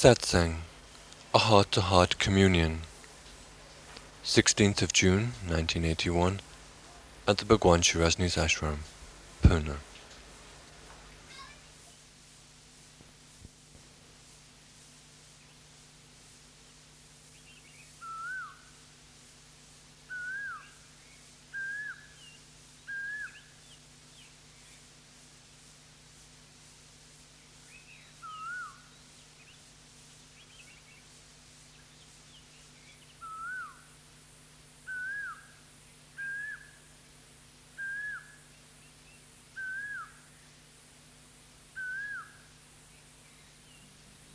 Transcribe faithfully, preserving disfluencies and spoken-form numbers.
Satsang, a heart-to-heart communion. sixteenth of June, nineteen eighty-one, at the Bhagwan Shirasni's ashram, Pune.